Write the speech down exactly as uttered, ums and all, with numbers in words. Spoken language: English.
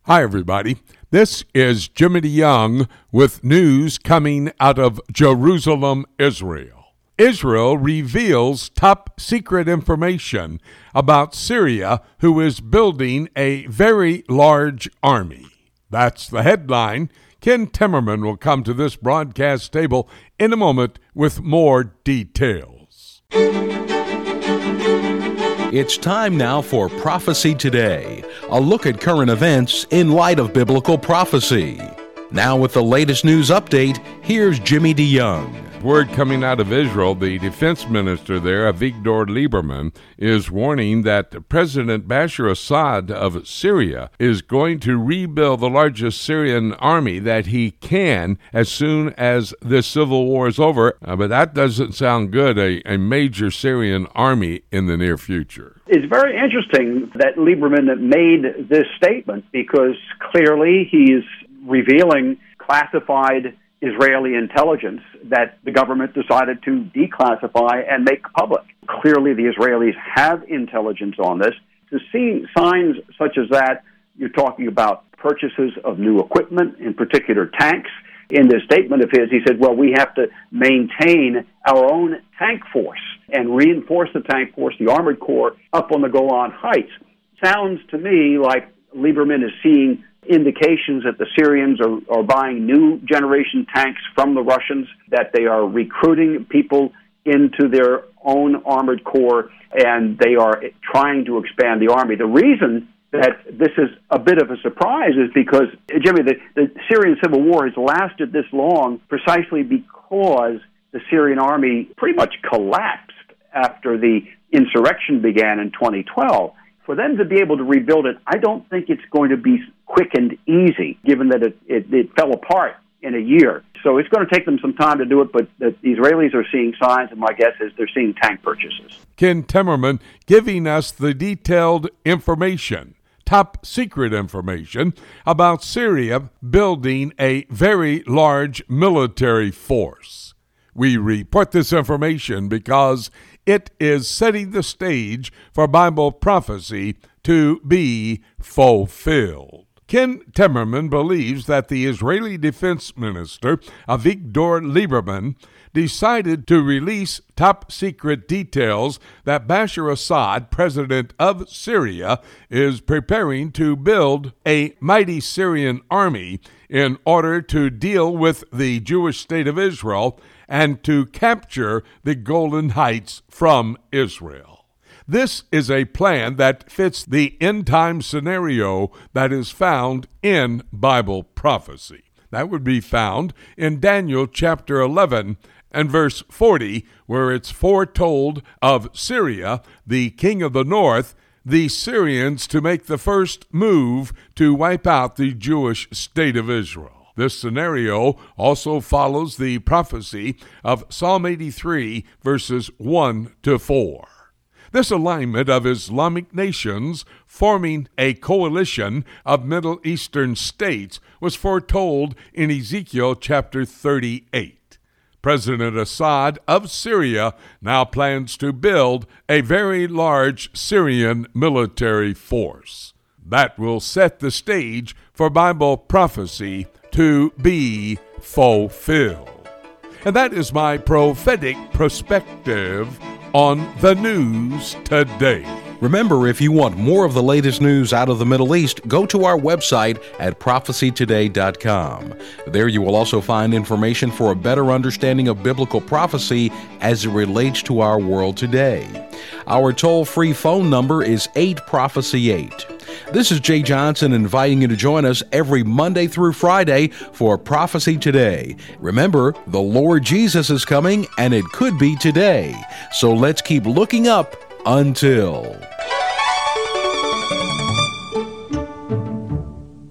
Hi, everybody. This is Jimmy DeYoung with news coming out of Jerusalem, Israel. Israel reveals top secret information about Syria, who is building a very large army. That's the headline. Ken Timmerman will come to this broadcast table in a moment with more details. It's time now for Prophecy Today, a look at current events in light of biblical prophecy. Now with the latest news update, here's Jimmy DeYoung. Word coming out of Israel, the defense minister there, Avigdor Lieberman, is warning that President Bashar Assad of Syria is going to rebuild the largest Syrian army that he can as soon as this civil war is over. Uh, but that doesn't sound good, a, a major Syrian army in the near future. It's very interesting that Lieberman made this statement because clearly he's revealing classified Israeli intelligence that the government decided to declassify and make public. Clearly, the Israelis have intelligence on this. To see signs such as that, you're talking about purchases of new equipment, in particular tanks. In this statement of his, he said, well, we have to maintain our own tank force and reinforce the tank force, the Armored Corps, up on the Golan Heights. Sounds to me like Lieberman is seeing indications that the Syrians are, are buying new generation tanks from the Russians, that they are recruiting people into their own armored corps, and they are trying to expand the army. The reason that this is a bit of a surprise is because, Jimmy, the, the Syrian civil war has lasted this long precisely because the Syrian army pretty much collapsed after the insurrection began in twenty twelve. For them to be able to rebuild it, I don't think it's going to be quick and easy, given that it, it, it fell apart in a year. So it's going to take them some time to do it, but the Israelis are seeing signs, and my guess is they're seeing tank purchases. Ken Timmerman giving us the detailed information, top secret information, about Syria building a very large military force. We report this information because it is setting the stage for Bible prophecy to be fulfilled. Ken Timmerman believes that the Israeli defense minister, Avigdor Lieberman, decided to release top-secret details that Bashar Assad, president of Syria, is preparing to build a mighty Syrian army in order to deal with the Jewish state of Israel and to capture the Golan Heights from Israel. This is a plan that fits the end-time scenario that is found in Bible prophecy. That would be found in Daniel chapter eleven and verse forty, where it's foretold of Syria, the king of the north, the Syrians to make the first move to wipe out the Jewish state of Israel. This scenario also follows the prophecy of Psalm eighty-three, verses one to four. This alignment of Islamic nations forming a coalition of Middle Eastern states was foretold in Ezekiel chapter thirty-eight. President Assad of Syria now plans to build a very large Syrian military force. That will set the stage for Bible prophecy to be fulfilled. And that is my prophetic perspective on the news today. Remember, if you want more of the latest news out of the Middle East, go to our website at prophecy today dot com. There you will also find information for a better understanding of biblical prophecy as it relates to our world today. Our toll-free phone number is eight prophecy eight. This is Jay Johnson inviting you to join us every Monday through Friday for Prophecy Today. Remember, the Lord Jesus is coming, and it could be today. So let's keep looking up until...